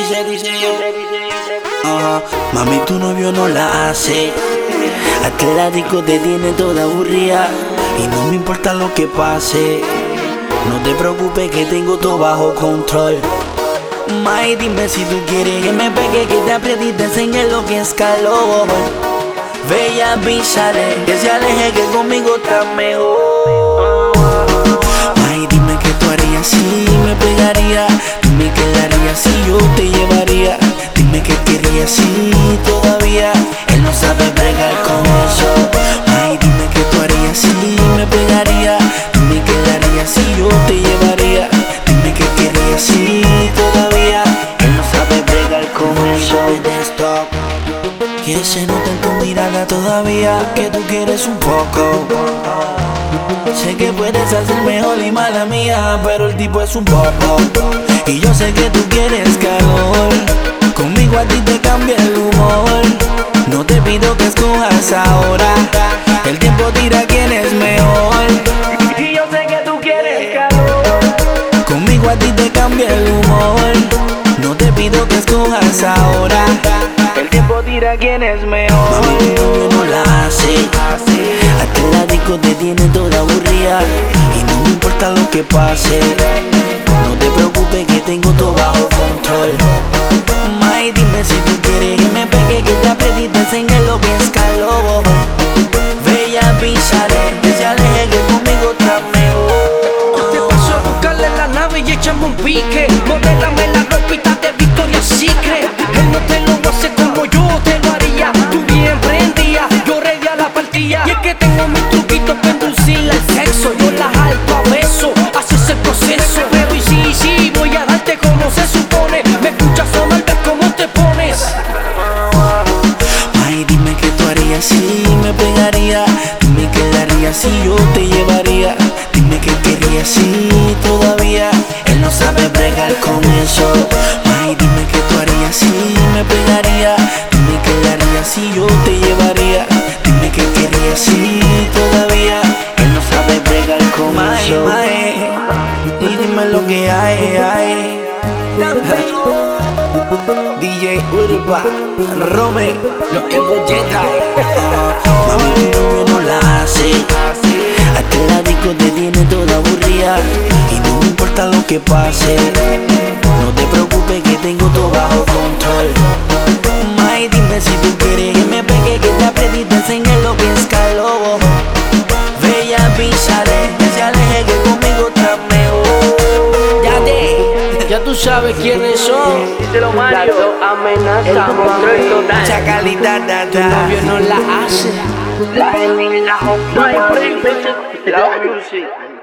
Ajá. Mami, tu novio no la hace. Atlético te tiene toda aburrida y no me importa lo que pase. No te preocupes que tengo todo bajo control. May, dime si tú quieres que me pegue, que te apriete y te enseñe lo que es calor. Ve y avísale que se aleje, que conmigo está mejor. May, dime que tú harías si me pegaría. Dime que le harías si yo te llevaría. Dime que querrías si todavía él no sabe bregar con eso. May, dime que tú harías si me pegaría. Dime que le harías si yo te llevaría. Dime que querrías si todavía él no sabe bregar con eso. Stop. Que se nota en tu mirada todavía que tú quieres un poco. Sé que puedes hacer mejor y mala mía, pero el tipo es un poco. Y yo sé que tú quieres calor. Conmigo a ti te cambia el humor. No te pido que escojas ahora. El tiempo tira quién es mejor. Y yo sé que tú quieres calor. Conmigo a ti te cambia el humor. No te pido que escojas ahora. El tiempo tira quién es mejor. Mami, tu novio no la hace. Atlético te tiene toda aburrida y no me importa lo que pase. No te preocupes que tengo todo bajo control. May, dime si tú quieres que me pegue, que te apriete y te enseñe lo que es calor. Ve y avísale que se aleje, que conmigo está mejor. Yo te paso a buscarle la nave y echamos un pique. Modélame la ropita de Victoria's Secret. Él no te lo hace como yo te lo haría. Tú bien prendía, yo reía la partida. Y es que tengo mis truquitos para inducirle al sexo. Yo la alto a beso, haces el proceso. Pero y sí, voy a darte como se supone. Me escuchas sonar, ves cómo te pones. May, dime que tú harías si me pegaría. Dime que le harías si yo te llevaría. Dime que querrías si todavía él no sabe bregar con eso. May, dime que tú harías si me pegaría. Dime que le harías si yo te llevaría. Dime que querrías si todavía él no sabe bregar con eso. May, y dime lo que hay. DJ Urba, Rome, los Ebolleta. Mami, tu novio no la hace. Atlético te tiene toda aburrida y no me importa lo que pase. No te preocupes que tengo todo bajo control. May, dime si tú quieres que me pegue, que te apriete y te enseñe lo que es calor. Ve y avísale que se aleje, que conmigo está mejor. Ya tú sabes quiénes son. Díselo, Mario. Amenaza, control total. Chacalita, Tu novio no la hace. La music.